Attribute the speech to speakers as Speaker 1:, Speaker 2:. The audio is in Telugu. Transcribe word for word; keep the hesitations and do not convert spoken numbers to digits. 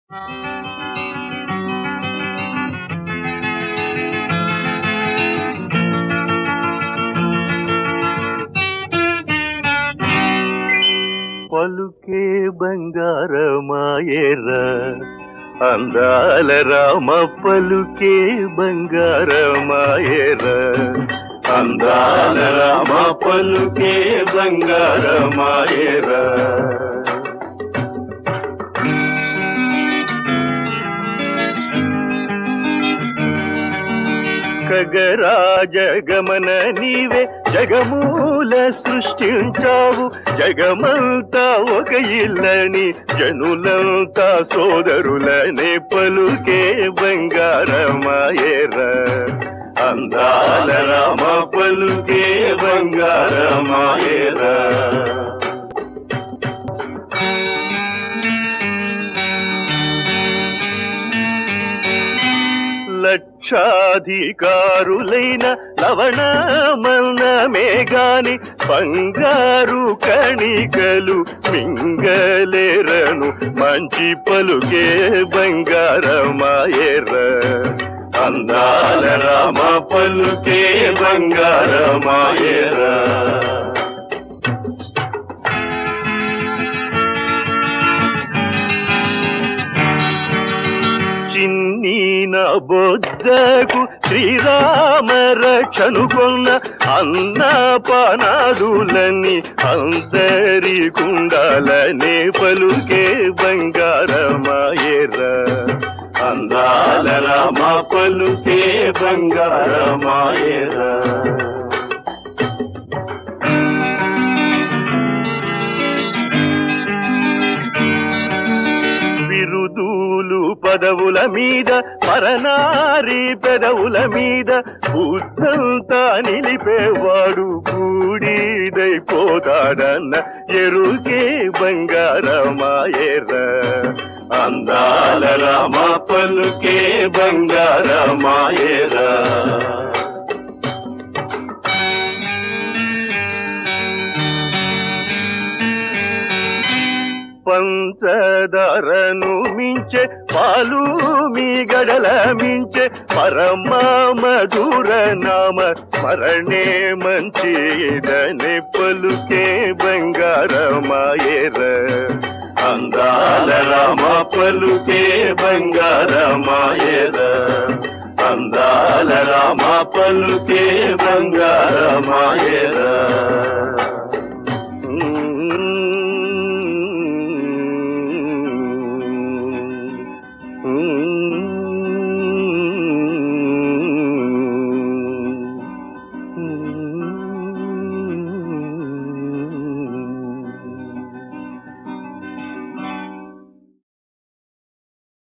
Speaker 1: పలుకే బంగారమాయేరా అందాల రామ పలుకే బంగారమాయేరా అందాల రామ పలుకే బంగారమాయేరా ఖగరాజ గమన నీవే జగమూల సృష్టించావు జగమంతా ఒక ఇల్లని జనులంతా సోదరులనే పలుకే బంగారమాయేరా అందాల రామ పలుకే బంగారమాయేరా లక్షాధికారులైన లవణమన్నమే గాని బంగారు కణికలు మింగలేరను మంచి పలుకే బంగారమాయేరా అందాల రామ పలుకే బంగారమాయేరా చిన్నీన బొద్దకు శ్రీరామ రక్షనుకొన్న అన్నపానాదులని అందరి కుండాలనే పలుకే బంగారమాయేరా అందాల రామ పలుకే బంగారమాయేరా బిరుదులు పదవుల మీద పరనారి పెదవుల మీద బుద్ధంతా నిలిపేవాడు బూడిదైపోతాడన్న ఎరుకే బంగారమాయేరా అందాల రామ పలుకే బంగారమాయేరా పంచదారను మించే పాలు మీ గడల మించే పరమ మధుర నామ స్మరణే మంచిదనే పలుకే బంగారమాయేరా అందాల రామ పలుకే బంగారమాయేరా అందాల రామ పలుకే బంగారమాయేరా Mm-hmm.